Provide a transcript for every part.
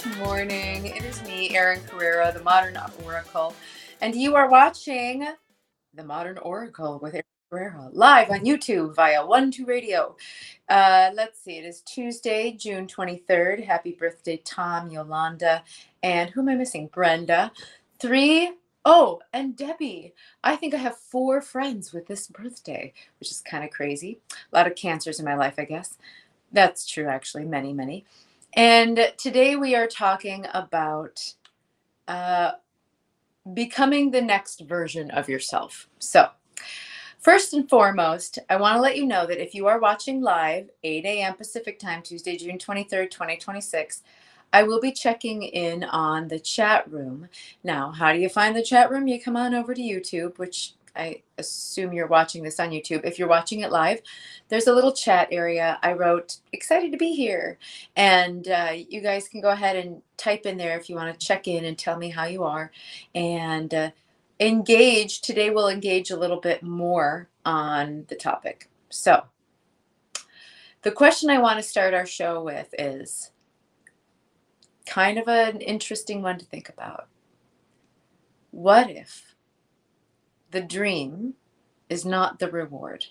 Good morning. It is me, Erin Carrera, the Modern Oracle, and you are watching the Modern Oracle with Erin Carrera live on YouTube via 12 Radio. Let's see, it is Tuesday, June 23rd. Happy birthday, Tom, Yolanda, and who am I missing? Brenda. And Debbie. I think I have 4 friends with this birthday, which is kind of crazy. A lot of cancers in my life, I guess. That's true, actually, many, many. And today we are talking about becoming the next version of yourself. So, first and foremost, I want to let you know that if you are watching live, 8 a.m. Pacific time, Tuesday, June 23rd, 2026, I will be checking in on the chat room. Now, how do you find the chat room? You come on over to YouTube, which I assume you're watching this on YouTube. If you're watching it live, there's a little chat area. I wrote, excited to be here. And you guys can go ahead and type in there if you want to check in and tell me how you are. And engage. Today we'll engage a little bit more on the topic. So the question I want to start our show with is kind of an interesting one to think about. What if the dream is not the reward?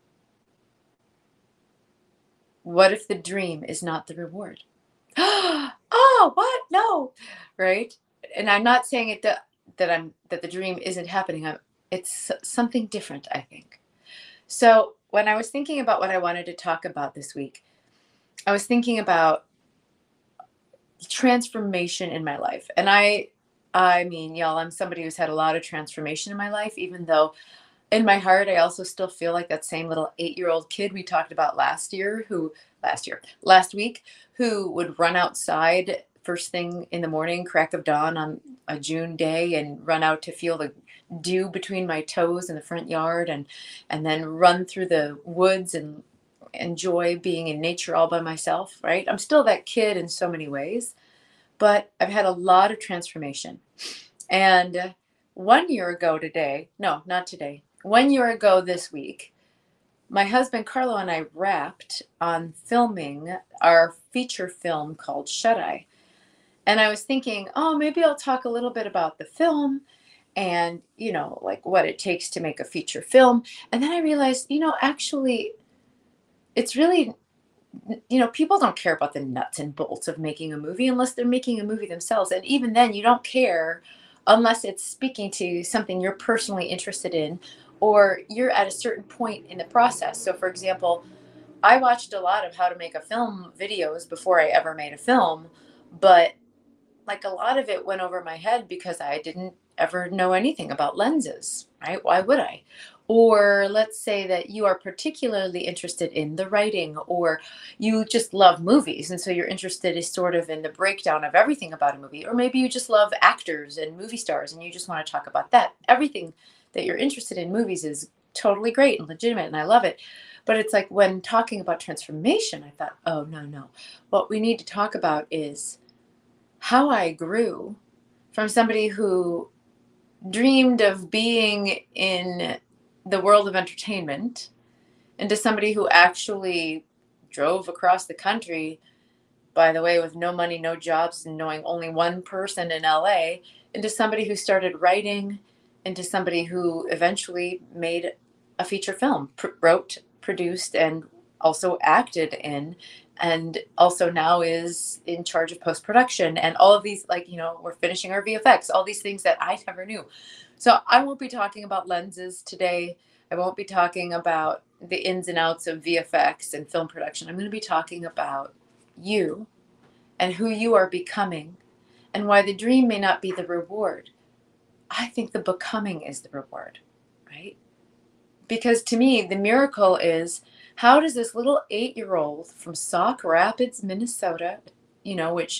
What if the dream is not the reward? Oh, what? No, right? And I'm not saying it that the dream isn't happening. It's something different, I think. So when I was thinking about what I wanted to talk about this week, I was thinking about transformation in my life. And I mean, y'all, I'm somebody who's had a lot of transformation in my life, even though in my heart, I also still feel like that same little 8-year-old kid we talked about last week, who would run outside first thing in the morning, crack of dawn on a June day, and run out to feel the dew between my toes in the front yard, and then run through the woods and enjoy being in nature all by myself, right? I'm still that kid in so many ways, but I've had a lot of transformation. And 1 year ago today, no, not today, 1 year ago this week, my husband Carlo and I wrapped on filming our feature film called Shut Eye. And I was thinking, oh, maybe I'll talk a little bit about the film and, like what it takes to make a feature film. And then I realized, actually, it's really, people don't care about the nuts and bolts of making a movie unless they're making a movie themselves. And even then, you don't care unless it's speaking to something you're personally interested in, or you're at a certain point in the process. So for example, I watched a lot of how to make a film videos before I ever made a film, but like a lot of it went over my head because I didn't ever know anything about lenses, right? Why would I? Or let's say that you are particularly interested in the writing, or you just love movies. And so you're interested is sort of in the breakdown of everything about a movie. Or maybe you just love actors and movie stars and you just want to talk about that. Everything that you're interested in movies is totally great and legitimate, and I love it. But it's like when talking about transformation, I thought, oh, no. What we need to talk about is how I grew from somebody who dreamed of being in the world of entertainment into somebody who actually drove across the country, by the way, with no money, no jobs, and knowing only one person in LA, into somebody who started writing, into somebody who eventually made a feature film, wrote, produced, and also acted in, and also now is in charge of post-production and all of these, we're finishing our VFX, all these things that I never knew. So I won't be talking about lenses today. I won't be talking about the ins and outs of VFX and film production. I'm going to be talking about you and who you are becoming, and why the dream may not be the reward. I think the becoming is the reward, right? Because to me, the miracle is, how does this little 8-year-old from Sauk Rapids, Minnesota, which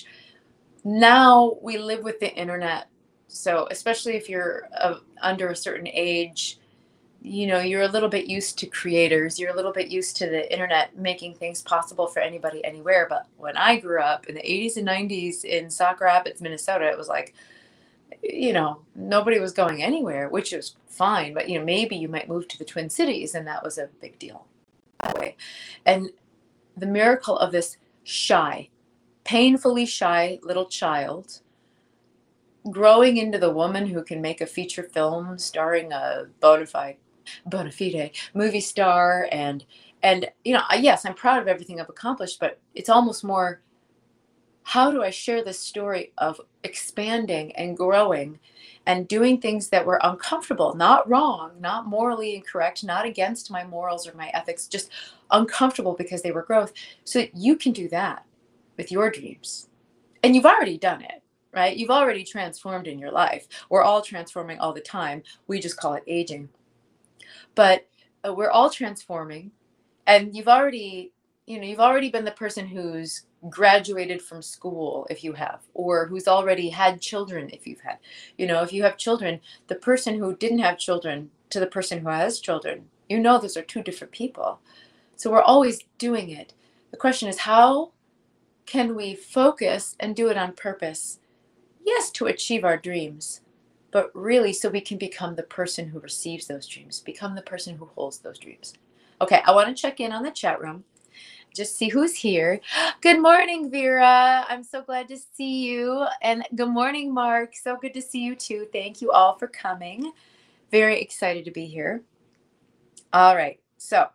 now we live with the internet. So especially if you're under a certain age, you're a little bit used to creators. You're a little bit used to the internet making things possible for anybody anywhere. But when I grew up in the 80s and 90s in Sauk Rapids, Minnesota, it was like, nobody was going anywhere, which was fine. But, maybe you might move to the Twin Cities, and that was a big deal that way. And the miracle of this shy painfully shy little child growing into the woman who can make a feature film starring a bona fide movie star. And yes, I'm proud of everything I've accomplished, but it's almost more, how do I share this story of expanding and growing and doing things that were uncomfortable, not wrong, not morally incorrect, not against my morals or my ethics, just uncomfortable because they were growth, so that you can do that with your dreams. And you've already done it, right? You've already transformed in your life. We're all transforming all the time. We just call it aging. But we're all transforming, and you've already been the person who's graduated from school, if you have, or who's already had children, if you've had, if you have children, the person who didn't have children to the person who has children, those are two different people. So we're always doing it. The question is, how can we focus and do it on purpose? Yes, to achieve our dreams, but really so we can become the person who receives those dreams, become the person who holds those dreams. Okay, I want to check in on the chat room, just see who's here. Good morning, Vera. I'm so glad to see you. And good morning, Mark. So good to see you too. Thank you all for coming. Very excited to be here. All right, so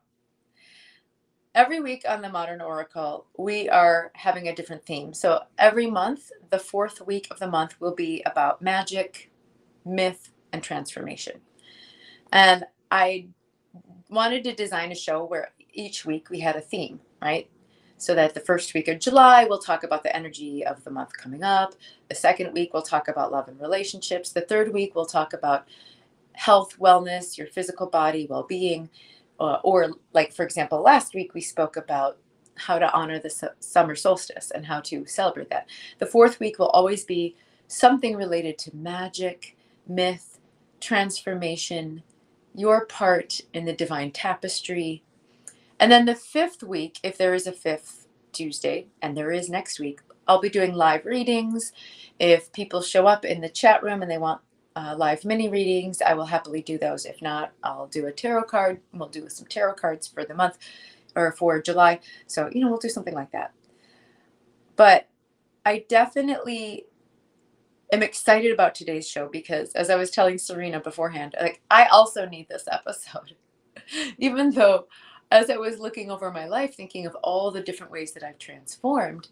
every week on the Modern Oracle, we are having a different theme. So every month, the fourth week of the month will be about magic, myth, and transformation. And I wanted to design a show where each week we had a theme, right? So that the first week of July, we'll talk about the energy of the month coming up. The second week, we'll talk about love and relationships. The third week, we'll talk about health, wellness, your physical body, well-being. Or like, for example, last week we spoke about how to honor the summer solstice and how to celebrate that. The fourth week will always be something related to magic, myth, transformation, your part in the divine tapestry. And then the fifth week, if there is a fifth Tuesday, and there is next week, I'll be doing live readings. If people show up in the chat room and they want live mini readings, I will happily do those. If not, I'll do a tarot card. We'll do some tarot cards for the month or for July. So, we'll do something like that. But I definitely am excited about today's show because, as I was telling Serena beforehand, I also need this episode. Even though, as I was looking over my life, thinking of all the different ways that I've transformed,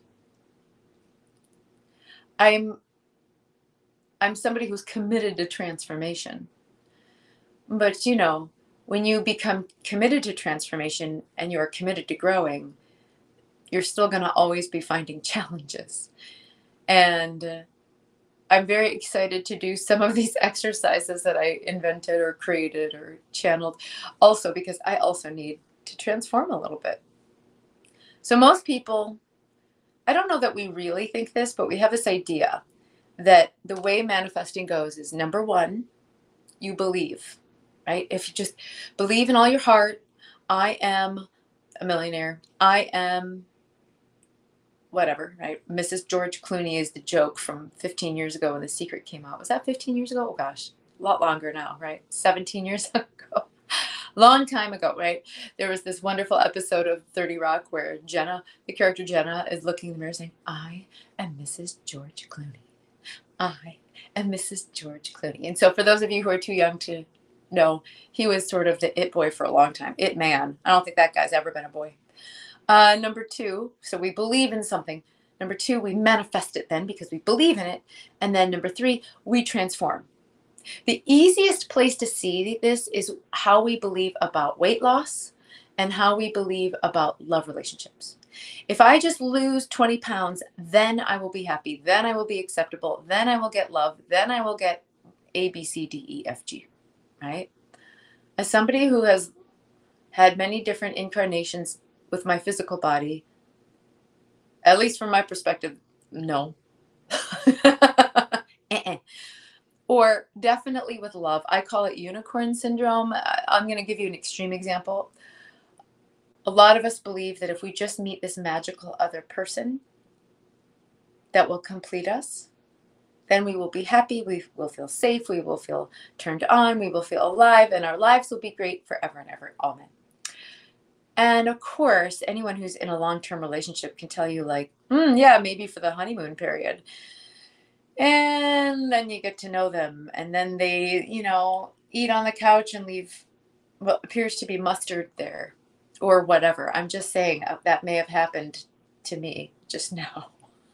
I'm somebody who's committed to transformation. But, when you become committed to transformation and you're committed to growing, you're still going to always be finding challenges. And I'm very excited to do some of these exercises that I invented or created or channeled, also because I also need to transform a little bit. So most people, I don't know that we really think this, but we have this idea that the way manifesting goes is, number one, you believe, right? If you just believe in all your heart, I am a millionaire, I am whatever, right? Mrs. George Clooney is the joke from 15 years ago when The Secret came out. Was that 15 years ago? Oh gosh, a lot longer now, right? 17 years ago. Long time ago, right? There was this wonderful episode of 30 Rock where Jenna, the character Jenna, is looking in the mirror saying, I am Mrs. George Clooney. I am Mrs. George Clooney. And so for those of you who are too young to know, he was sort of the it boy for a long time. It man. I don't think that guy's ever been a boy. Number two, so we believe in something. Number two, we manifest it then because we believe in it. And then number three, we transform. The easiest place to see this is how we believe about weight loss and how we believe about love relationships. If I just lose 20 pounds, then I will be happy. Then I will be acceptable. Then I will get love. Then I will get A, B, C, D, E, F, G, right? As somebody who has had many different incarnations with my physical body, at least from my perspective, no. Or definitely with love. I call it unicorn syndrome. I'm going to give you an extreme example. A lot of us believe that if we just meet this magical other person that will complete us, then we will be happy, we will feel safe, we will feel turned on, we will feel alive, and our lives will be great forever and ever. Amen. And of course, anyone who's in a long-term relationship can tell you, like, yeah, maybe for the honeymoon period. And then you get to know them, and then they, eat on the couch and leave what appears to be mustard there or whatever. I'm just saying that may have happened to me just now.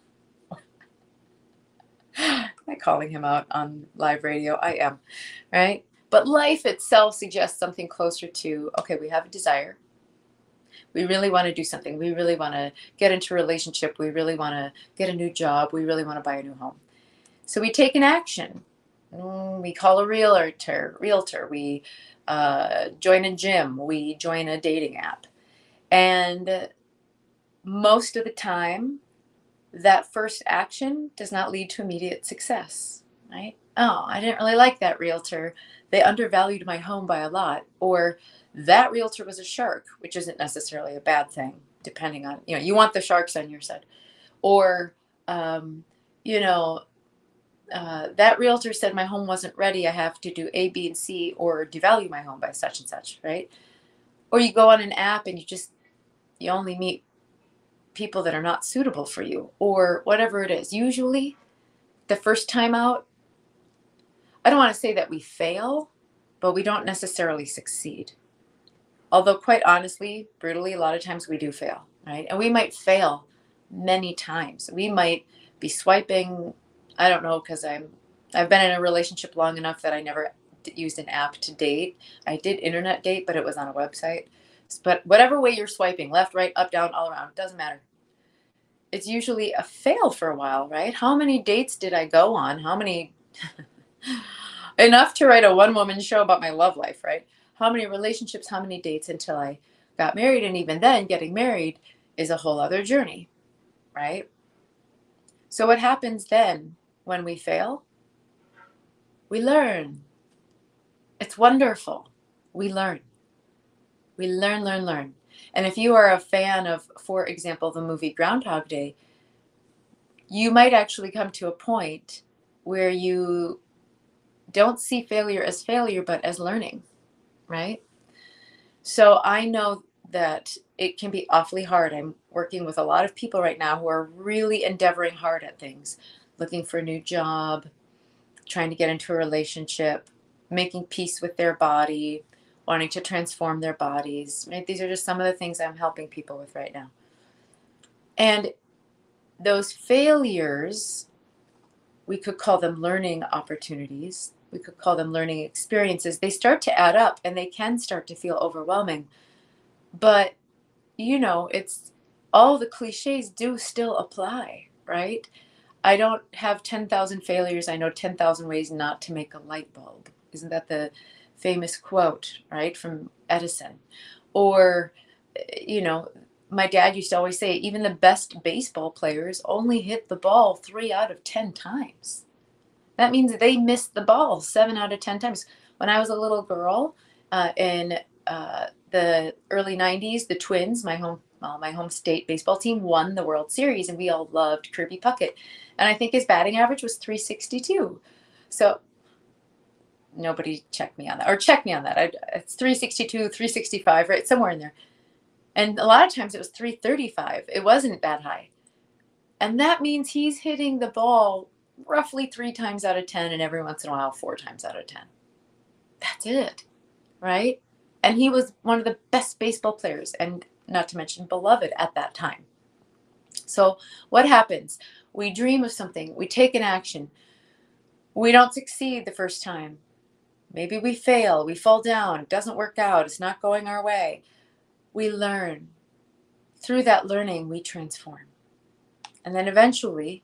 Am I calling him out on live radio? I am, right? But life itself suggests something closer to, okay, we have a desire. We really want to do something. We really want to get into a relationship. We really want to get a new job. We really want to buy a new home. So we take an action. We call a realtor. We join a gym. We join a dating app. And most of the time, that first action does not lead to immediate success, right? Oh, I didn't really like that realtor. They undervalued my home by a lot. Or that realtor was a shark, which isn't necessarily a bad thing, depending on, you want the sharks on your side. Or, you know, that realtor said my home wasn't ready. I have to do A, B, and C, or devalue my home by such and such, right? Or you go on an app and you only meet people that are not suitable for you, or whatever it is. Usually, the first time out, I don't want to say that we fail, but we don't necessarily succeed. Although, quite honestly, brutally, a lot of times we do fail, right? And we might fail many times. We might be swiping, I don't know, because I've been in a relationship long enough that I never used an app to date. I did internet date, but it was on a website. But whatever way you're swiping, left, right, up, down, all around, doesn't matter. It's usually a fail for a while, right? How many dates did I go on? How many? Enough to write a one-woman show about my love life, right? How many relationships, how many dates until I got married? And even then, getting married is a whole other journey, right? So what happens then when we fail? We learn. It's wonderful. We learn. We learn, learn, learn. And if you are a fan of, for example, the movie Groundhog Day, you might actually come to a point where you don't see failure as failure, but as learning, right? So I know that it can be awfully hard. I'm working with a lot of people right now who are really endeavoring hard at things, looking for a new job, trying to get into a relationship, making peace with their body, wanting to transform their bodies. Right? These are just some of the things I'm helping people with right now. And those failures, we could call them learning opportunities. We could call them learning experiences. They start to add up and they can start to feel overwhelming. But, it's all the cliches do still apply, right? I don't have 10,000 failures. I know 10,000 ways not to make a light bulb. Isn't that the famous quote, right, from Edison? Or, my dad used to always say, even the best baseball players only hit the ball 3 out of 10 times. That means they missed the ball 7 out of 10 times. When I was a little girl, in the early 90s, the Twins, my home state baseball team, won the World Series, and we all loved Kirby Puckett. And I think his batting average was 362. So nobody checked me on that, or check me on that. It's 362, 365, right? Somewhere in there. And a lot of times it was 335. It wasn't that high. And that means he's hitting the ball roughly 3 times out of 10, and every once in a while 4 times out of 10. That's it, right? And he was one of the best baseball players, and not to mention beloved at that time. So what happens? We dream of something, we take an action, we don't succeed the first time. Maybe we fail, we fall down, it doesn't work out, it's not going our way. We learn. Through that learning, we transform. And then eventually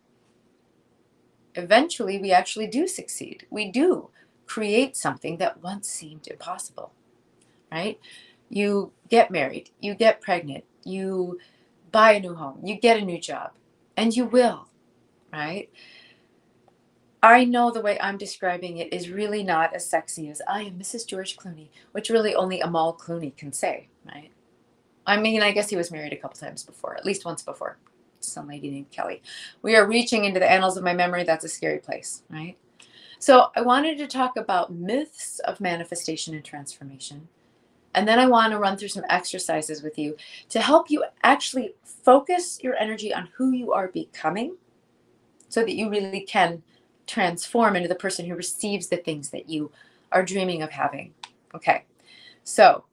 we actually do succeed. We do create something that once seemed impossible, right? You get married, you get pregnant, you buy a new home, you get a new job, and you will, right? I know the way I'm describing it is really not as sexy as I am Mrs. George Clooney, which really only Amal Clooney can say, right? I mean, I guess he was married a couple times before, at least once before. Some lady named Kelly. We are reaching into the annals of my memory. That's a scary place, right? So I wanted to talk about myths of manifestation and transformation, And then I want to run through some exercises with you to help you actually focus your energy on who you are becoming so that you really can transform into the person who receives the things that you are dreaming of having. Okay. So,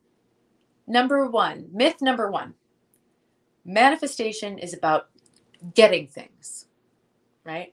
myth number one, manifestation is about getting things, right?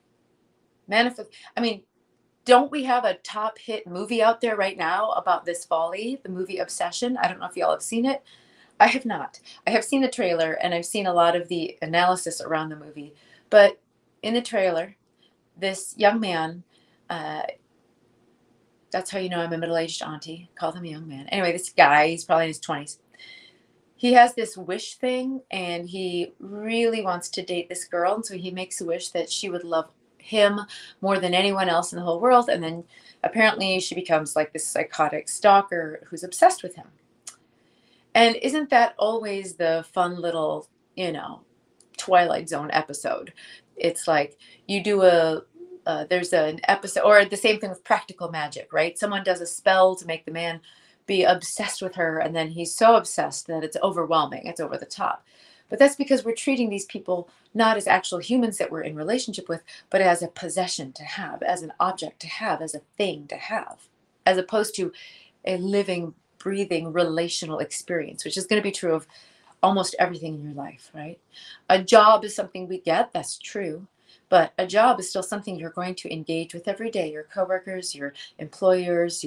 I mean, don't we have a top hit movie out there right now about this folly, the movie Obsession? I don't know if y'all have seen it. I have not. I have seen the trailer and I've seen a lot of the analysis around the movie. But in the trailer, this young man, uh, that's how you know I'm a middle aged auntie, call him a young man. Anyway, this guy, he's probably in his 20s. He has this wish thing and he really wants to date this girl. And so he makes a wish that she would love him more than anyone else in the whole world. And then apparently she becomes like this psychotic stalker who's obsessed with him. And isn't that always the fun little, Twilight Zone episode? It's like you do there's an episode, or the same thing with practical magic, right? Someone does a spell to make the man be obsessed with her, and then he's so obsessed that it's overwhelming, it's over the top. But that's because we're treating these people not as actual humans that we're in relationship with, but as a possession to have, as an object to have, as a thing to have, as opposed to a living, breathing relational experience, which is going to be true of almost everything in your life, right? A job is something we get, that's true. But a job is still something you're going to engage with every day. Your coworkers, your employers,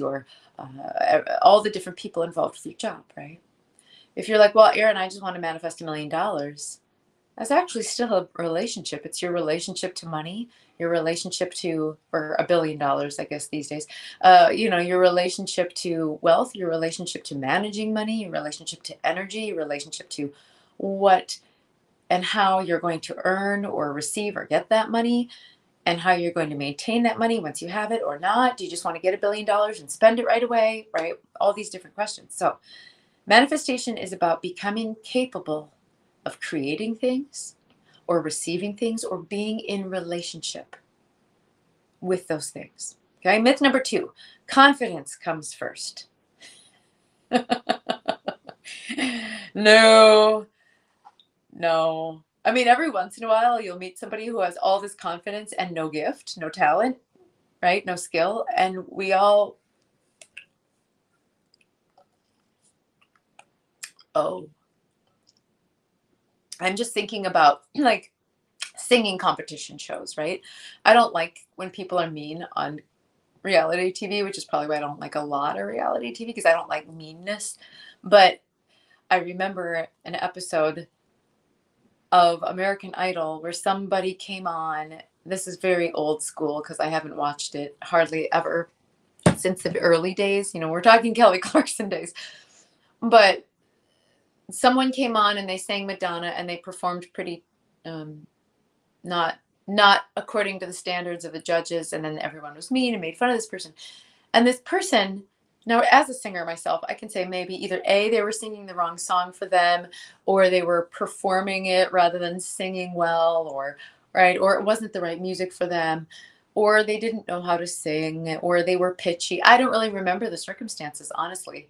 all the different people involved with your job, right? If you're like, well, Erin, I just want to manifest $1 million, that's actually still a relationship. It's your relationship to money, your relationship to, or $1 billion, I guess these days. Your relationship to wealth, your relationship to managing money, your relationship to energy, your relationship to what and how you're going to earn or receive or get that money, and how you're going to maintain that money once you have it or not. Do you just want to get $1 billion and spend it right away, right? All these different questions. So manifestation is about becoming capable of creating things or receiving things or being in relationship with those things. Okay, myth number 2, confidence comes first. No. I mean, every once in a while, you'll meet somebody who has all this confidence and no gift, no talent, right? No skill. And I'm just thinking about like singing competition shows, right? I don't like when people are mean on reality TV, which is probably why I don't like a lot of reality TV, because I don't like meanness. But I remember an episode of American Idol where somebody came on. This is very old school because I haven't watched it hardly ever since the early days. We're talking Kelly Clarkson days. But someone came on and they sang Madonna and they performed pretty not according to the standards of the judges, and then everyone was mean and made fun of this person. And this person, now as a singer myself, I can say maybe either A, they were singing the wrong song for them, or they were performing it rather than singing well, or it wasn't the right music for them, or they didn't know how to sing, or they were pitchy. I don't really remember the circumstances, honestly.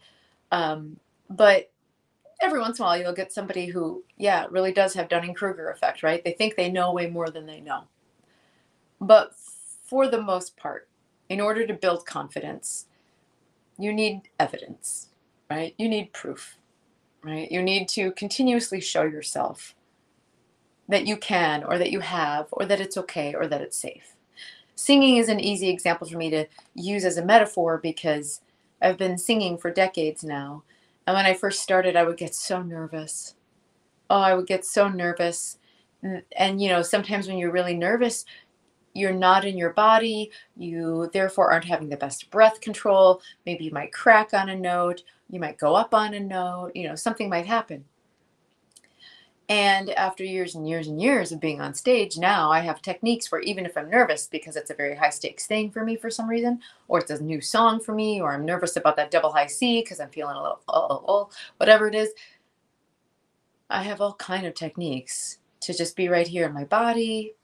But every once in a while you'll get somebody who, yeah, really does have Dunning-Kruger effect, right? They think they know way more than they know. But for the most part, in order to build confidence, you need evidence, right? You need proof, right? You need to continuously show yourself that you can, or that you have, or that it's okay, or that it's safe. Singing is an easy example for me to use as a metaphor because I've been singing for decades now. And when I first started, I would get so nervous. Oh, I would get so nervous. And sometimes when you're really nervous, you're not in your body. You therefore aren't having the best breath control. Maybe you might crack on a note. You might go up on a note. Something might happen. And after years and years and years of being on stage, now I have techniques where even if I'm nervous, because it's a very high stakes thing for me for some reason, or it's a new song for me, or I'm nervous about that double high C because I'm feeling a little, whatever it is, I have all kind of techniques to just be right here in my body,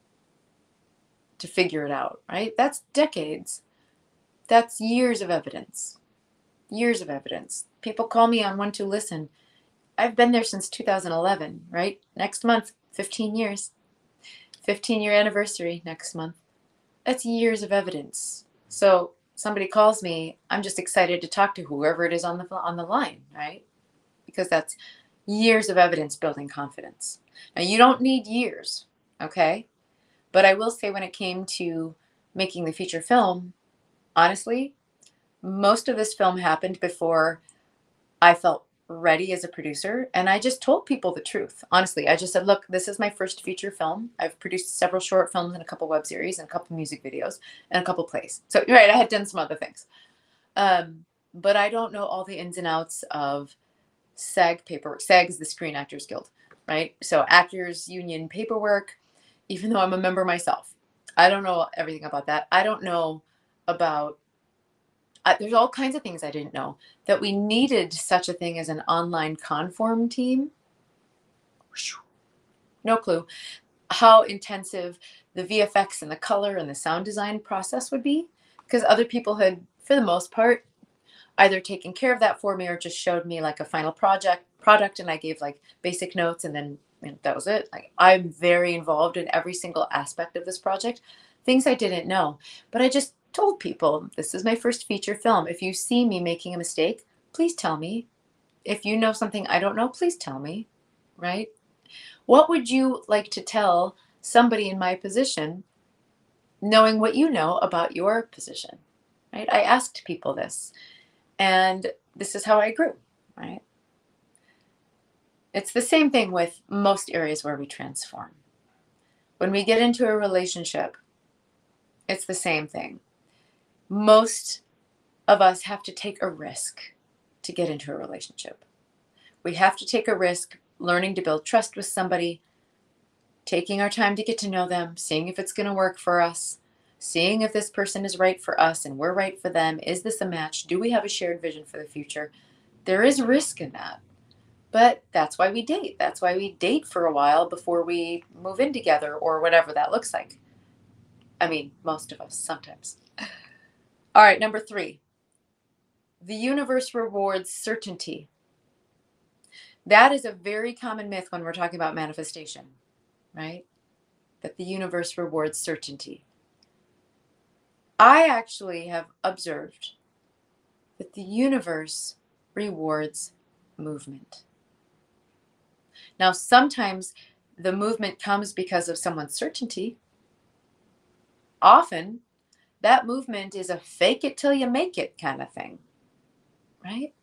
to figure it out, right? That's decades. That's years of evidence. Years of evidence. People call me on One to Listen. I've been there since 2011, right? Next month, 15 years. 15-year anniversary next month. That's years of evidence. So somebody calls me, I'm just excited to talk to whoever it is on the line, right? Because that's years of evidence building confidence. Now you don't need years, okay? But I will say when it came to making the feature film, honestly, most of this film happened before I felt ready as a producer. And I just told people the truth. Honestly, I just said, look, this is my first feature film. I've produced several short films and a couple web series and a couple music videos and a couple plays. So, right, I had done some other things. But I don't know all the ins and outs of SAG paperwork. SAG is the Screen Actors Guild, right? So, Actors Union paperwork, even though I'm a member myself. I don't know everything about that. I don't know about there's all kinds of things I didn't know. That we needed such a thing as an online conform team. No clue. How intensive the VFX and the color and the sound design process would be. Because other people had, for the most part, either taken care of that for me or just showed me like a final product and I gave like basic notes and then that was it. Like I'm very involved in every single aspect of this project. Things I didn't know. But I just told people, this is my first feature film. If you see me making a mistake, please tell me. If you know something I don't know, please tell me, right? What would you like to tell somebody in my position, knowing what you know about your position, right? I asked people this, and this is how I grew, right? It's the same thing with most areas where we transform. When we get into a relationship, it's the same thing. Most of us have to take a risk to get into a relationship. We have to take a risk learning to build trust with somebody, taking our time to get to know them, seeing if it's going to work for us, seeing if this person is right for us and we're right for them. Is this a match? Do we have a shared vision for the future? There is risk in that. But that's why we date. That's why we date for a while before we move in together or whatever that looks like. I mean, most of us sometimes. All right, number 3. The universe rewards certainty. That is a very common myth when we're talking about manifestation, right? That the universe rewards certainty. I actually have observed that the universe rewards movement. Now, sometimes the movement comes because of someone's certainty. Often, that movement is a fake it till you make it kind of thing, right?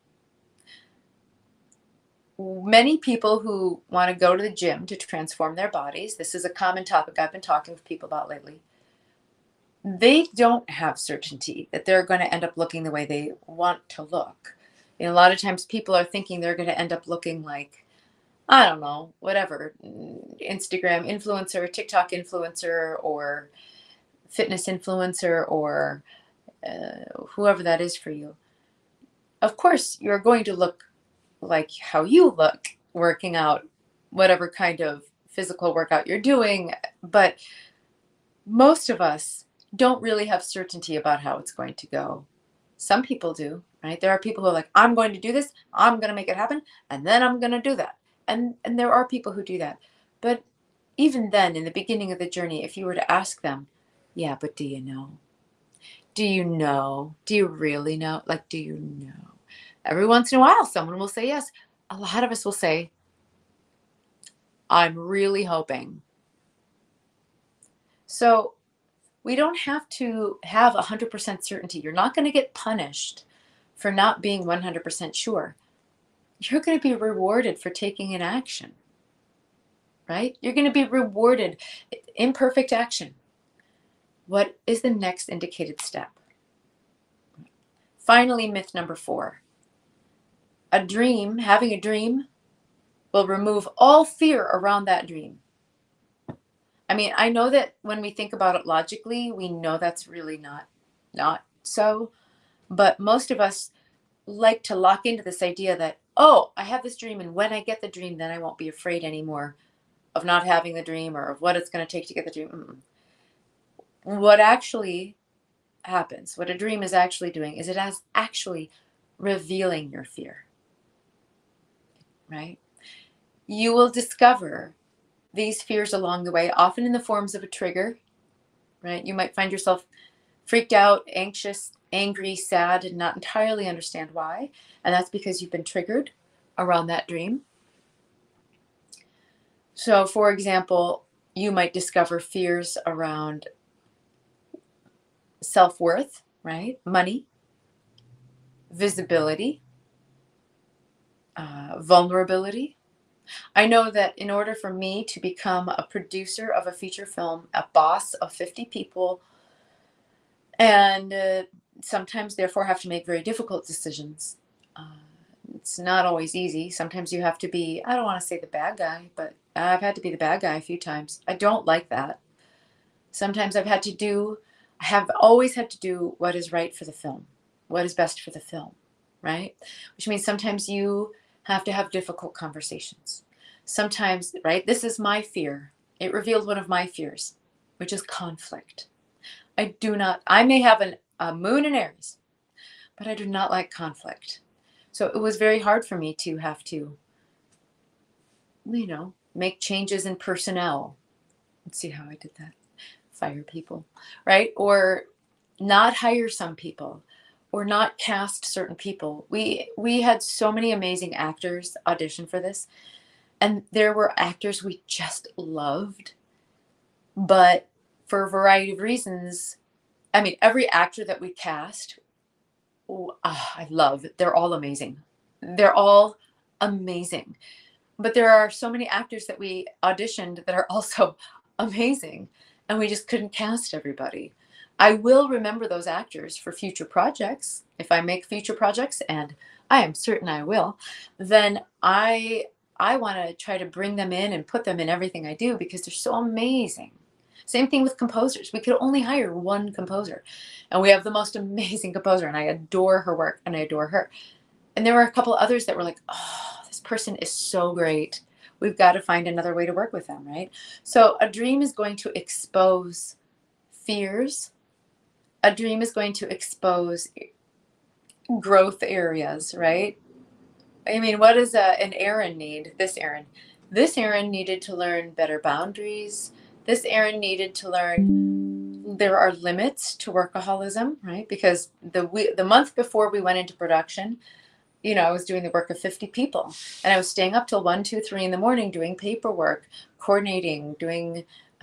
Many people who want to go to the gym to transform their bodies, this is a common topic I've been talking with people about lately. They don't have certainty that they're going to end up looking the way they want to look. And a lot of times people are thinking they're going to end up looking like, I don't know, whatever, Instagram influencer, TikTok influencer, or fitness influencer, or whoever that is for you. Of course, you're going to look like how you look working out, whatever kind of physical workout you're doing. But most of us don't really have certainty about how it's going to go. Some people do, right? There are people who are like, I'm going to do this, I'm going to make it happen, and then I'm going to do that. And there are people who do that. But even then, in the beginning of the journey, if you were to ask them, yeah, but do you know? Do you know? Do you really know? Like, do you know? Every once in a while, someone will say yes. A lot of us will say, I'm really hoping. So we don't have to have 100% certainty. You're not going to get punished for not being 100% sure. You're going to be rewarded for taking an action, right? You're going to be rewarded. Imperfect action. What is the next indicated step? Finally, myth number 4. Having a dream will remove all fear around that dream. I mean, I know that when we think about it logically, we know that's really not so. But most of us like to lock into this idea that, oh, I have this dream, and when I get the dream, then I won't be afraid anymore of not having the dream or of what it's going to take to get the dream. What actually happens, what a dream is actually doing, is it has actually revealing your fear, right? You will discover these fears along the way, often in the forms of a trigger, right? You might find yourself freaked out, anxious, angry, sad, and not entirely understand why. And that's because you've been triggered around that dream. So, for example, you might discover fears around self-worth, right? Money, visibility, vulnerability. I know that in order for me to become a producer of a feature film, a boss of 50 people, and sometimes therefore have to make very difficult decisions. Uh, it's not always easy. Sometimes you have to be, I don't want to say the bad guy, but I've had to be the bad guy a few times. I don't like that. Sometimes I have always had to do what is right for the film, what is best for the film, right? Which means sometimes you have to have difficult conversations. Sometimes, right? This is my fear. It revealed one of my fears, which is conflict. I may have a moon in Aries, but I do not like conflict. So it was very hard for me to have to, make changes in personnel. Let's see how I did that. Fire people, right? Or not hire some people or not cast certain people. We had so many amazing actors audition for this, and there were actors we just loved, but for a variety of reasons, I mean, every actor that we cast, I love. They're all amazing. They're all amazing. But there are so many actors that we auditioned that are also amazing, and we just couldn't cast everybody. I will remember those actors for future projects. If I make future projects, and I am certain I will, then I want to try to bring them in and put them in everything I do because they're so amazing. Same thing with composers. We could only hire one composer, and we have the most amazing composer, and I adore her work, and I adore her. And there were a couple others that were like, oh, this person is so great. We've got to find another way to work with them, right? So a dream is going to expose fears. A dream is going to expose growth areas, right? I mean, what does an Aaron need? This Aaron needed to learn better boundaries. This Aaron needed to learn there are limits to workaholism, right? Because the month before we went into production, I was doing the work of 50 people, and I was staying up till 1, 2, 3 in the morning doing paperwork, coordinating, doing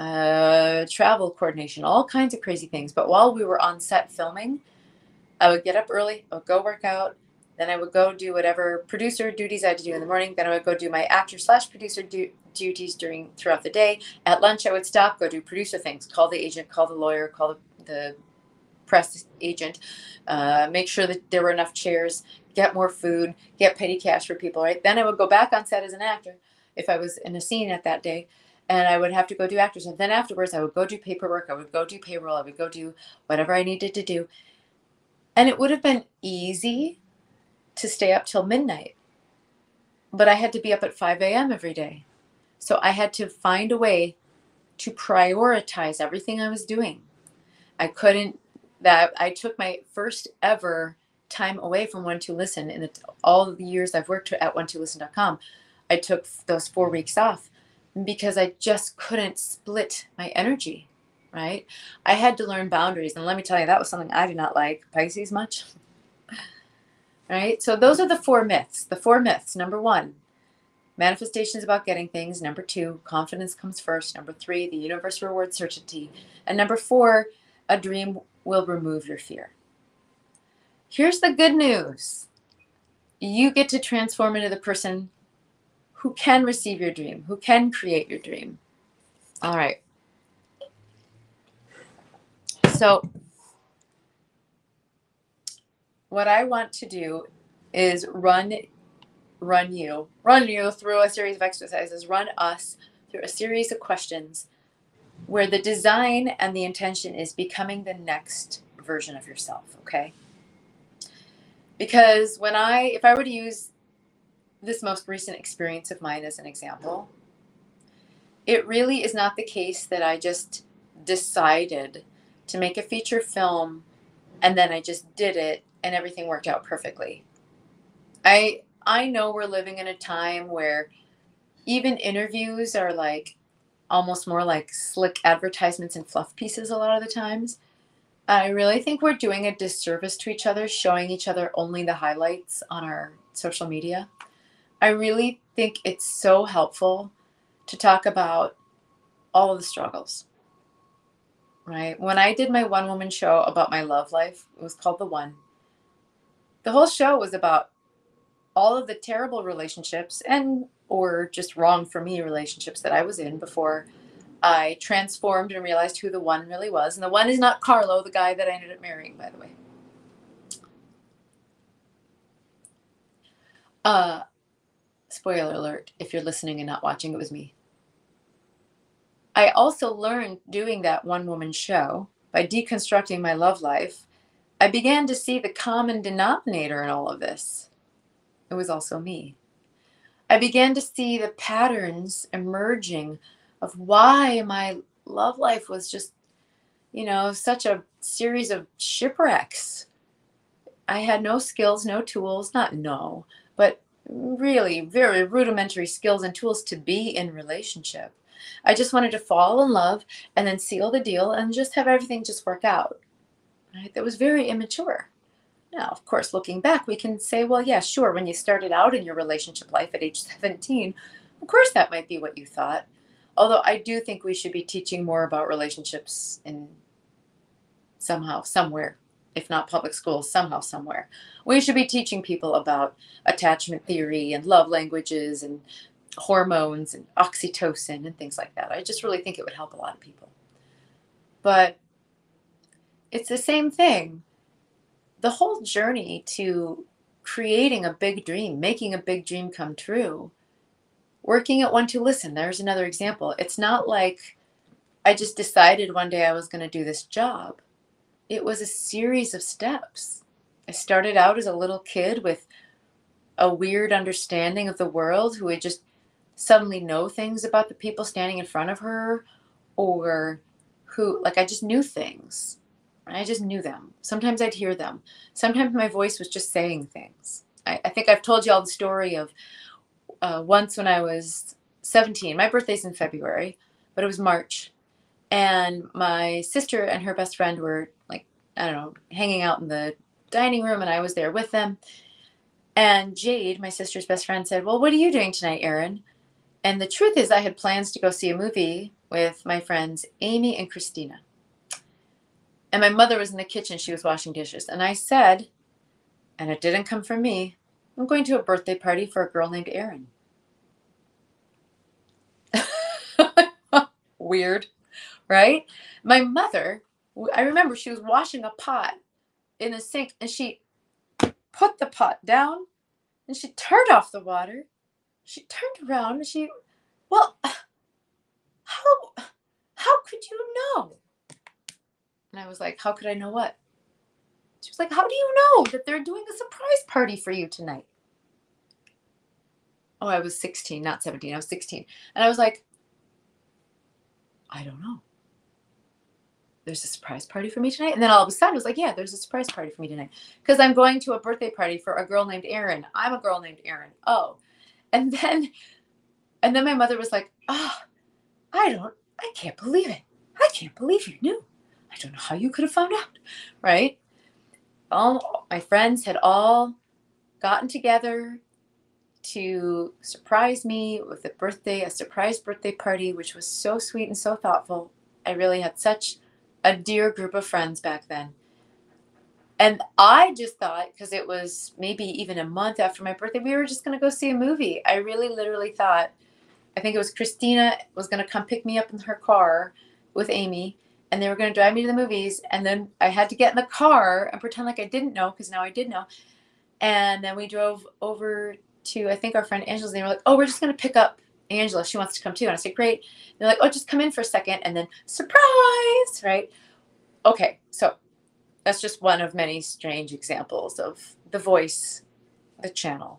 travel coordination, all kinds of crazy things. But while we were on set filming, I would get up early, I would go work out, then I would go do whatever producer duties I had to do in the morning. Then I would go do my actor/producer duties throughout the day. At lunch, I would stop, go do producer things, call the agent, call the lawyer, call the press agent, make sure that there were enough chairs, get more food, get petty cash for people, right? Then I would go back on set as an actor if I was in a scene at that day, and I would have to go do actors. And then afterwards, I would go do paperwork, I would go do payroll, I would go do whatever I needed to do. And it would have been easy to stay up till midnight, but I had to be up at 5 a.m. every day. So I had to find a way to prioritize everything I was doing. I couldn't, that I took my first ever time away from One to Listen in all of the years I've worked at one2listen.com. I took those 4 weeks off because I just couldn't split my energy, right? I had to learn boundaries. And let me tell you, that was something I did not like Pisces much, right? So those are the 4 myths. The 4 myths. Number 1, manifestation is about getting things. Number 2, confidence comes first. Number 3, the universe rewards certainty. And number 4, a dream will remove your fear. Here's the good news. You get to transform into the person who can receive your dream, who can create your dream. All right. So what I want to do is run you through a series of exercises, run us through a series of questions where the design and the intention is becoming the next version of yourself, okay? Because if I were to use this most recent experience of mine as an example, it really is not the case that I just decided to make a feature film and then I just did it and everything worked out perfectly. I know we're living in a time where even interviews are like almost more like slick advertisements and fluff pieces a lot of the times. I really think we're doing a disservice to each other, showing each other only the highlights on our social media. I really think it's so helpful to talk about all of the struggles, right? When I did my one woman show about my love life, it was called The One. The whole show was about all of the terrible relationships and or just wrong for me relationships that I was in before I transformed and realized who the one really was. And the one is not Carlo, the guy that I ended up marrying, by the way. Uh, Spoiler alert, if you're listening and not watching, it was me. I also learned doing that one woman show by deconstructing my love life. I began to see the common denominator in all of this. It was also me. I began to see the patterns emerging of why my love life was just, such a series of shipwrecks. I had no skills, no tools, not no, but really very rudimentary skills and tools to be in relationship. I just wanted to fall in love and then seal the deal and just have everything just work out. Right? That was very immature. Now, of course, looking back, we can say, well, yeah, sure, when you started out in your relationship life at age 17, of course that might be what you thought. Although I do think we should be teaching more about relationships in somehow, somewhere, if not public schools, somehow, somewhere. We should be teaching people about attachment theory and love languages and hormones and oxytocin and things like that. I just really think it would help a lot of people. But it's the same thing. The whole journey to creating a big dream, making a big dream come true, working at One to Listen, there's another example. It's not like I just decided one day I was going to do this job. It was a series of steps. I started out as a little kid with a weird understanding of the world who would just suddenly know things about the people standing in front of her, or who, like, I just knew things. I just knew them. Sometimes I'd hear them. Sometimes my voice was just saying things. I think I've told you all the story of once when I was 17. My birthday's in February, but it was March. And my sister and her best friend were, like, I don't know, hanging out in the dining room, and I was there with them. And Jade, my sister's best friend, said, well, what are you doing tonight, Erin? And the truth is I had plans to go see a movie with my friends Amy and Christina. And my mother was in the kitchen. She was washing dishes. And I said, and it didn't come from me, I'm going to a birthday party for a girl named Erin. Weird, right? My mother, I remember she was washing a pot in the sink, and she put the pot down and she turned off the water. She turned around and well, how could you know? And I was like, how could I know what? She was like, how do you know that they're doing a surprise party for you tonight? Oh, I was 16, not 17. I was 16. And I was like, I don't know. There's a surprise party for me tonight? And then all of a sudden it was like, yeah, there's a surprise party for me tonight. Because I'm going to a birthday party for a girl named Erin. I'm a girl named Erin. Oh. And then my mother was like, oh, I can't believe it. I can't believe you knew. I don't know how you could have found out. Right? All my friends had all gotten together to surprise me with a surprise birthday party, which was so sweet and so thoughtful. I really had such a dear group of friends back then. And I just thought, because it was maybe even a month after my birthday, we were just going to go see a movie. I really literally thought, I think it was Christina was going to come pick me up in her car with Amy, and they were going to drive me to the movies. And then I had to get in the car and pretend like I didn't know, because now I did know. And then we drove over to, I think, our friend Angela's, and they were like, oh, we're just going to pick up Angela. She wants to come too. And I said, great. And they're like, oh, just come in for a second. And then surprise, right? Okay, so that's just one of many strange examples of the voice, the channel.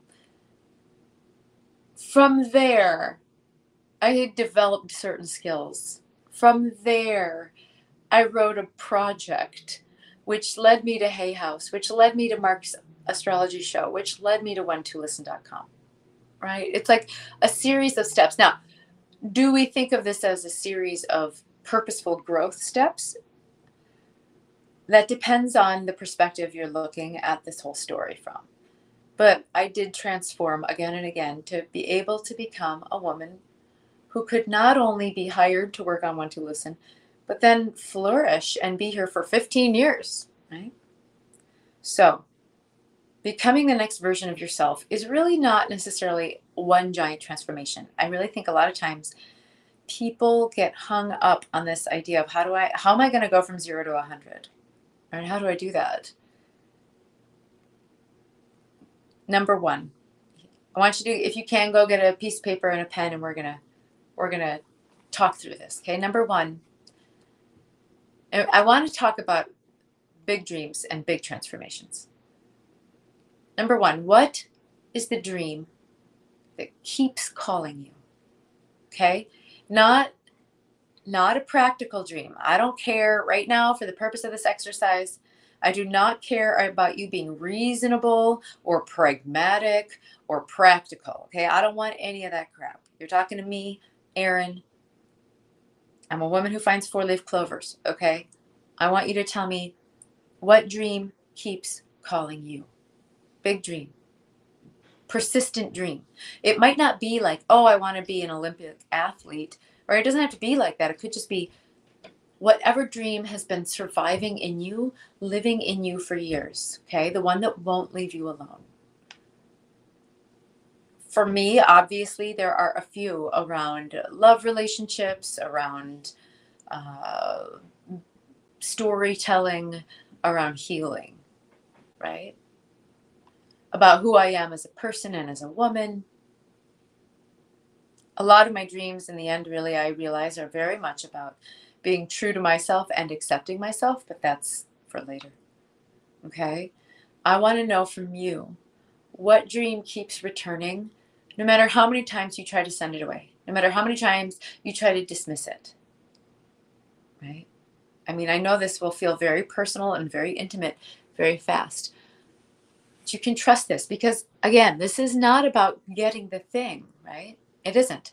From there, I had developed certain skills. From there, I wrote a project, which led me to Hay House, which led me to Mark's astrology show, which led me to when2listen.com, right? It's like a series of steps. Now, do we think of this as a series of purposeful growth steps? That depends on the perspective you're looking at this whole story from. But I did transform again and again to be able to become a woman who could not only be hired to work on When2Listen, but then flourish and be here for 15 years, right? So, becoming the next version of yourself is really not necessarily one giant transformation. I really think a lot of times people get hung up on this idea of how am I going to go from 0 to 100? Right? How do I do that? Number one, I want you to, if you can, go get a piece of paper and a pen, and we're gonna talk through this. Okay, number one, I want to talk about big dreams and big transformations. Number one, what is the dream that keeps calling you? Okay, not a practical dream. I don't care right now for the purpose of this exercise. I do not care about you being reasonable or pragmatic or practical. Okay, I don't want any of that crap. You're talking to me, Erin. I'm a woman who finds 4-leaf clovers. Okay, I want you to tell me what dream keeps calling you. Big dream. Persistent dream. It might not be like, oh, I want to be an Olympic athlete, or it doesn't have to be like that. It could just be whatever dream has been surviving in you, living in you for years, okay? The one that won't leave you alone. For me, obviously, there are a few around love relationships, around storytelling, around healing, right? About who I am as a person and as a woman. A lot of my dreams in the end, really, I realize are very much about being true to myself and accepting myself, but that's for later. Okay? I want to know from you, what dream keeps returning, no matter how many times you try to send it away, no matter how many times you try to dismiss it. Right? I mean, I know this will feel very personal and very intimate very fast. But you can trust this because, again, this is not about getting the thing, right? It isn't.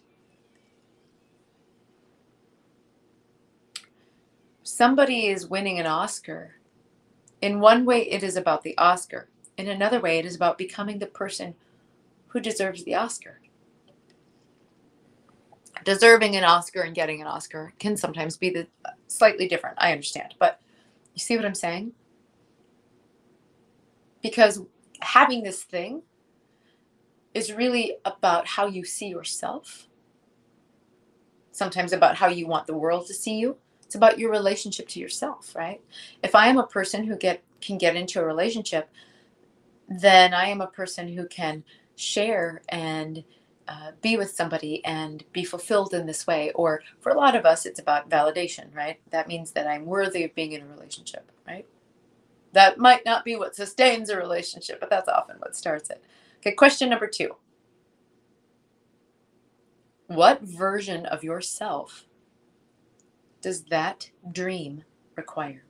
Somebody is winning an Oscar. In one way, it is about the Oscar. In another way, it is about becoming the person who deserves the Oscar. Deserving an Oscar and getting an Oscar can sometimes be slightly different. I understand. But you see what I'm saying? Because having this thing is really about how you see yourself. Sometimes about how you want the world to see you. It's about your relationship to yourself, right? If I am a person who can get into a relationship, then I am a person who can share and be with somebody and be fulfilled in this way. Or for a lot of us, it's about validation, right? That means that I'm worthy of being in a relationship, right? That might not be what sustains a relationship, but that's often what starts it. Okay, question number 2. What version of yourself does that dream require?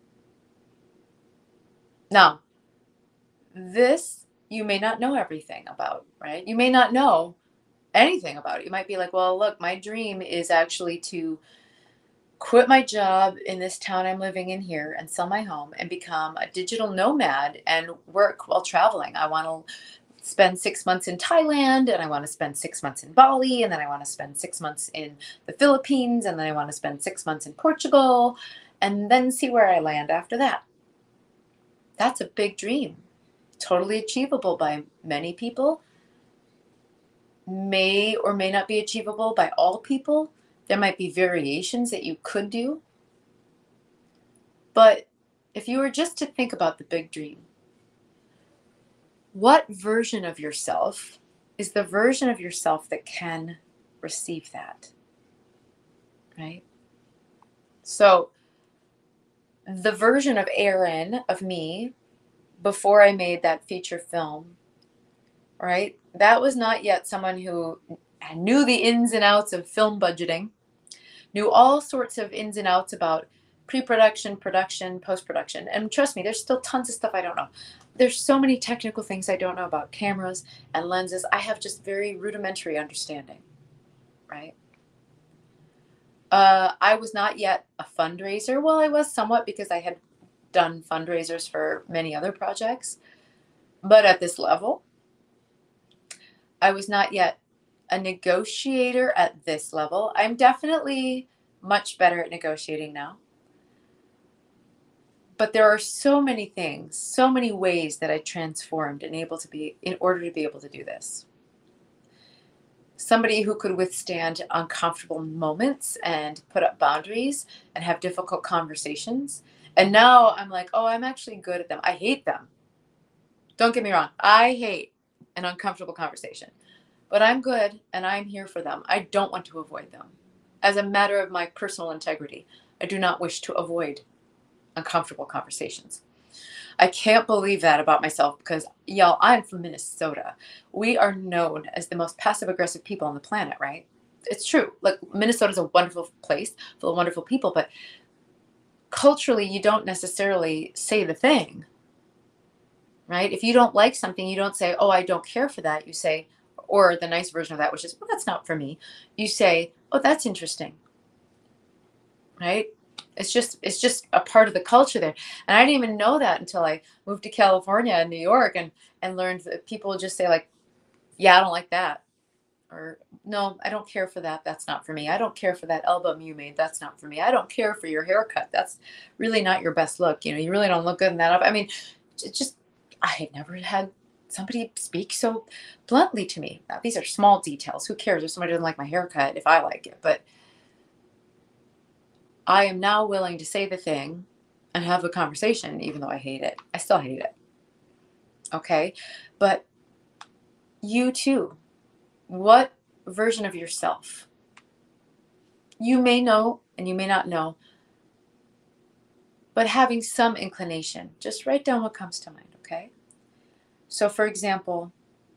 Now, this you may not know everything about, right? You may not know anything about it. You might be like, well, look, my dream is actually to quit my job in this town I'm living in here and sell my home and become a digital nomad and work while traveling. I want to spend 6 months in Thailand, and I want to spend 6 months in Bali, and then I want to spend 6 months in the Philippines, and then I want to spend 6 months in Portugal, and then see where I land after that. That's a big dream. Totally achievable by many people. May or may not be achievable by all people. There might be variations that you could do. But if you were just to think about the big dream, what version of yourself is the version of yourself that can receive that? Right? So the version of Erin, of me, before I made that feature film, right? That was not yet someone who knew the ins and outs of film budgeting, knew all sorts of ins and outs about pre-production, production, post-production. And trust me, there's still tons of stuff I don't know. There's so many technical things I don't know about cameras and lenses. I have just very rudimentary understanding, right? I was not yet a fundraiser. Well, I was somewhat because I had done fundraisers for many other projects. But at this level, I was not yet a negotiator at this level. I'm definitely much better at negotiating now. But there are so many things, so many ways that I transformed and able to be in order to be able to do this. Somebody who could withstand uncomfortable moments and put up boundaries and have difficult conversations. And now I'm like, oh, I'm actually good at them. I hate them. Don't get me wrong. I hate an uncomfortable conversation, but I'm good and I'm here for them. I don't want to avoid them. As a matter of my personal integrity, I do not wish to avoid uncomfortable conversations. I can't believe that about myself because, y'all, I'm from Minnesota. We are known as the most passive aggressive people on the planet, right? It's true. Like, Minnesota's a wonderful place full of wonderful people, but culturally, you don't necessarily say the thing, right? If you don't like something, you don't say, oh, I don't care for that. You say, or the nice version of that, which is, well, that's not for me. You say, oh, that's interesting, right? It's just a part of the culture there. And I didn't even know that until I moved to California and New York and learned that people just say, like, yeah, I don't like that. Or, no, I don't care for that. That's not for me. I don't care for that album you made. That's not for me. I don't care for your haircut. That's really not your best look. You know, you really don't look good in that. I mean, just, I had never had somebody speak so bluntly to me. Now, these are small details. Who cares if somebody doesn't like my haircut if I like it? But I am now willing to say the thing and have a conversation, even though I hate it. I still hate it. Okay? But you too. What version of yourself? You may know and you may not know, but having some inclination, just write down what comes to mind, okay? So, for example,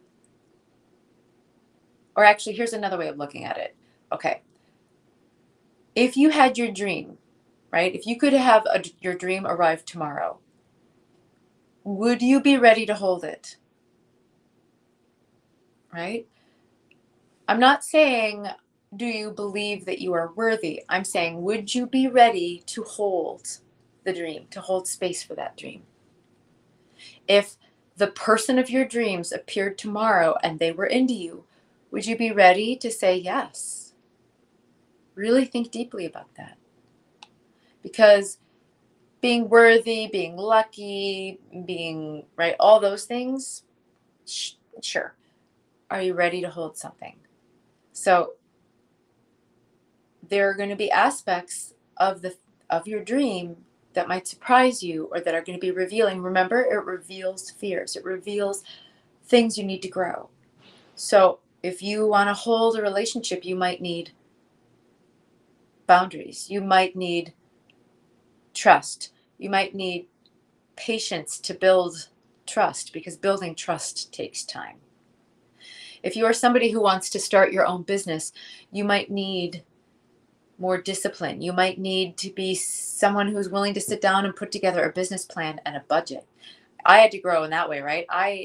or actually, here's another way of looking at it. Okay. If you had your dream, right? If you could have your dream arrive tomorrow, would you be ready to hold it? Right? I'm not saying, do you believe that you are worthy? I'm saying, would you be ready to hold the dream, to hold space for that dream? If the person of your dreams appeared tomorrow and they were into you, would you be ready to say yes? Really think deeply about that. Because being worthy, being lucky, being right, all those things, sure. Are you ready to hold something? So there are going to be aspects of your dream that might surprise you or that are going to be revealing. Remember, it reveals fears. It reveals things you need to grow. So if you want to hold a relationship, you might need boundaries. You might need trust. You might need patience to build trust, because building trust takes time. If you are somebody who wants to start your own business, you might need more discipline. You might need to be someone who's willing to sit down and put together a business plan and a budget. I had to grow in that way, right?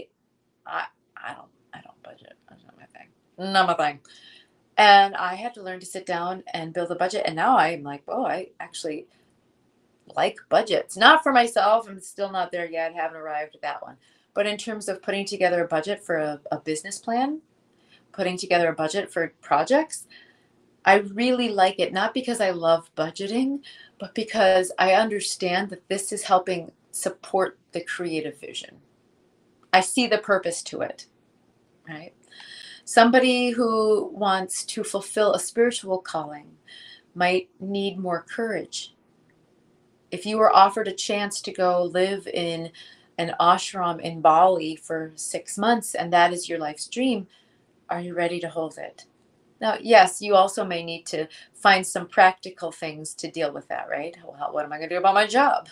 I don't budget. That's not my thing. Not my thing. And I had to learn to sit down and build a budget. And now I'm like, oh, I actually like budgets. Not for myself. I'm still not there yet. Haven't arrived at that one. But in terms of putting together a budget for a business plan, putting together a budget for projects, I really like it. Not because I love budgeting, but because I understand that this is helping support the creative vision. I see the purpose to it, right? Somebody who wants to fulfill a spiritual calling might need more courage. If you were offered a chance to go live in an ashram in Bali for 6 months and that is your life's dream, are you ready to hold it? Now, yes, you also may need to find some practical things to deal with that, right? Well, what am I going to do about my job?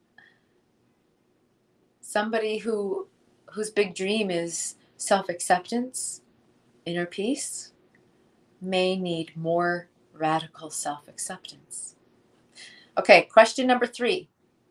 Somebody whose big dream is self-acceptance, inner peace, may need more radical self-acceptance. Okay, question number 3.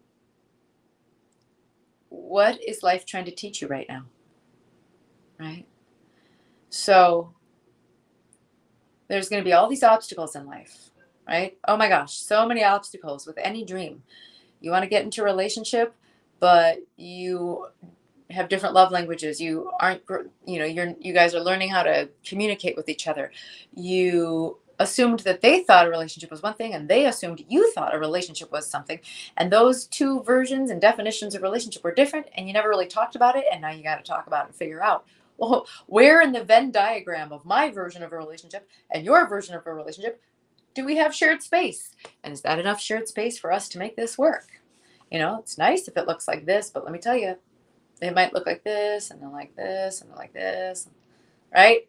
What is life trying to teach you right now? Right? So there's going to be all these obstacles in life, right? Oh my gosh, so many obstacles with any dream. You want to get into a relationship, but you have different love languages. You aren't, you guys are learning how to communicate with each other. You assumed that they thought a relationship was one thing and they assumed you thought a relationship was something. And those two versions and definitions of relationship were different and you never really talked about it. And now you got to talk about it and figure out, well, where in the Venn diagram of my version of a relationship and your version of a relationship do we have shared space? And is that enough shared space for us to make this work? It's nice if it looks like this, but let me tell you, it might look like this, and then like this, and then like this, right?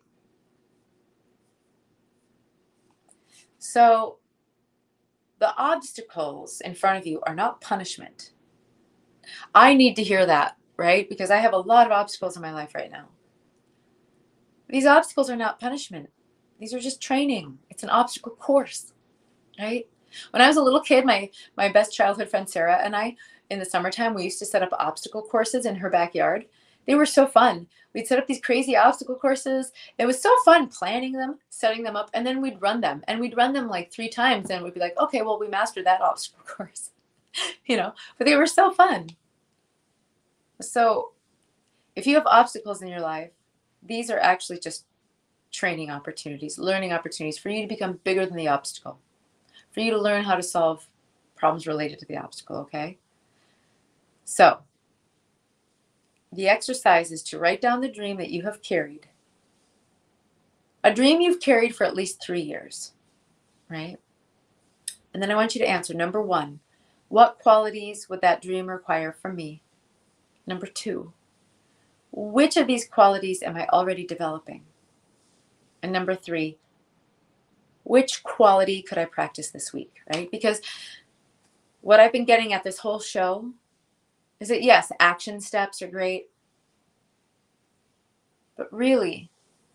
So the obstacles in front of you are not punishment. I need to hear that, right? Because I have a lot of obstacles in my life right now. These obstacles are not punishment. These are just training. It's an obstacle course, right? When I was a little kid, my best childhood friend Sarah and I, in the summertime, we used to set up obstacle courses in her backyard. They were so fun. We'd set up these crazy obstacle courses. It was so fun planning them, setting them up, and then we'd run them. And we'd run them like 3 times, and we'd be like, okay, well, we mastered that obstacle course, But they were so fun. So if you have obstacles in your life, these are actually just training opportunities, learning opportunities for you to become bigger than the obstacle, for you to learn how to solve problems related to the obstacle, okay? So the exercise is to write down the dream that you have carried, a dream you've carried for at least 3 years, right? And then I want you to answer, number 1, what qualities would that dream require from me? Number 2, which of these qualities am I already developing? And number 3, which quality could I practice this week, right? Because what I've been getting at this whole show is that, yes, action steps are great, but really,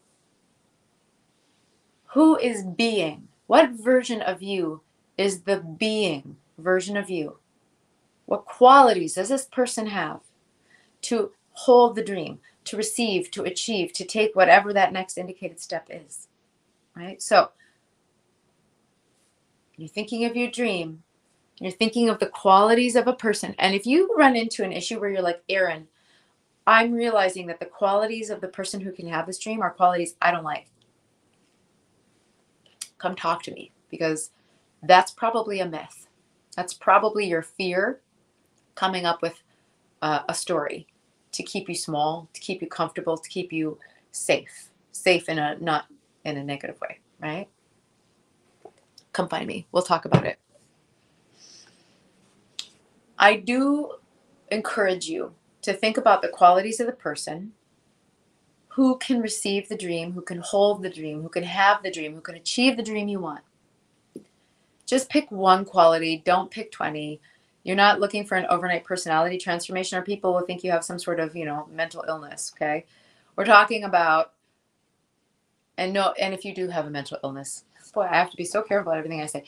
who is being? What version of you is the being version of you? What qualities does this person have to hold the dream, to receive, to achieve, to take whatever that next indicated step is, right? So you're thinking of your dream, you're thinking of the qualities of a person. And if you run into an issue where you're like, Erin, I'm realizing that the qualities of the person who can have this dream are qualities I don't like, come talk to me, because that's probably a myth. That's probably your fear coming up with a story to keep you small, to keep you comfortable, to keep you safe in a not in a negative way, right? Come find me. We'll talk about it. I do encourage you to think about the qualities of the person who can receive the dream, who can hold the dream, who can have the dream, who can achieve the dream you want. Just pick one quality. Don't pick 20. You're not looking for an overnight personality transformation, or people will think you have some sort of, mental illness, okay? We're talking about, and if you do have a mental illness, boy, I have to be so careful about everything I say.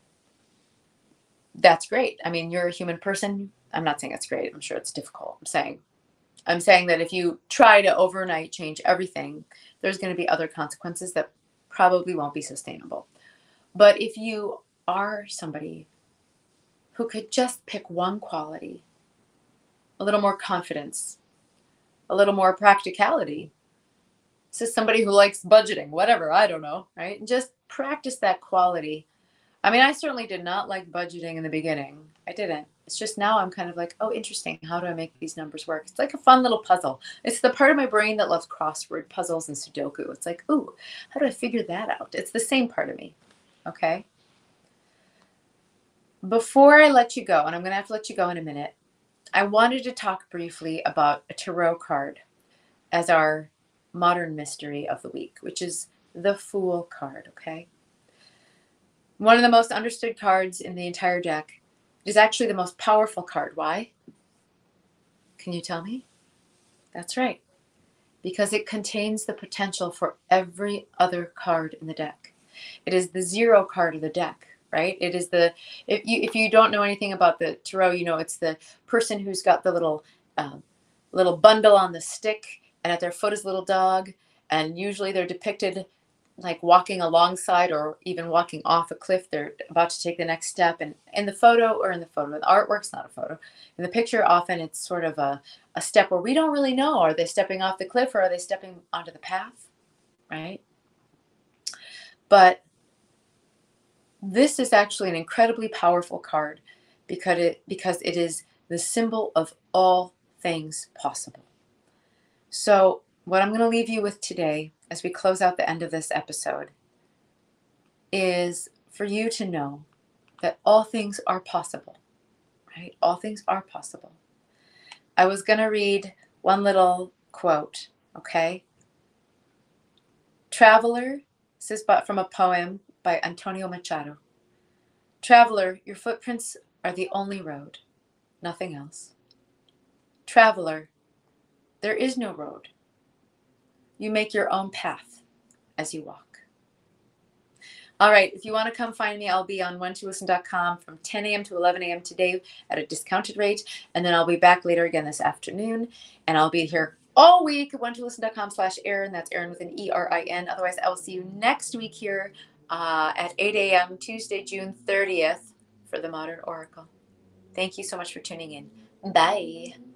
That's great. I mean, you're a human person. I'm not saying it's great. I'm sure it's difficult. I'm saying that if you try to overnight change everything, there's going to be other consequences that probably won't be sustainable. But if you are somebody who could just pick one quality, a little more confidence, a little more practicality, so somebody who likes budgeting, whatever, I don't know, right? And just practice that quality. I mean, I certainly did not like budgeting in the beginning. I didn't. It's just now I'm kind of like, oh, interesting. How do I make these numbers work? It's like a fun little puzzle. It's the part of my brain that loves crossword puzzles and Sudoku. It's like, ooh, how do I figure that out? It's the same part of me. Okay. Before I let you go, and I'm going to have to let you go in a minute, I wanted to talk briefly about a tarot card as our modern mystery of the week, which is the Fool card. Okay. One of the most understood cards in the entire deck. It is actually the most powerful card. Why? Can you tell me? That's right. Because it contains the potential for every other card in the deck. It is the 0 card of the deck, right? It is the, if you don't know anything about the tarot, you know it's the person who's got the um, little bundle on the stick, and at their foot is a little dog, and usually they're depicted like walking alongside or even walking off a cliff. They're about to take the next step, and in the photo, or in the photo, the artwork's not a photo. In the picture, often it's sort of a step where we don't really know, are they stepping off the cliff or are they stepping onto the path, right? But this is actually an incredibly powerful card because it is the symbol of all things possible. So, what I'm going to leave you with today as we close out the end of this episode is for you to know that all things are possible, right? All things are possible. I was going to read one little quote, okay? Traveler, this is from a poem by Antonio Machado. Traveler, your footprints are the only road, nothing else. Traveler, there is no road. You make your own path as you walk. All right, if you want to come find me, I'll be on whentolisten.com from 10 a.m. to 11 a.m. today at a discounted rate. And then I'll be back later again this afternoon. And I'll be here all week at whentolisten.com/Erin. That's Erin with an ERIN. Otherwise, I will see you next week here at 8 a.m. Tuesday, June 30th for the Modern Oracle. Thank you so much for tuning in. Bye.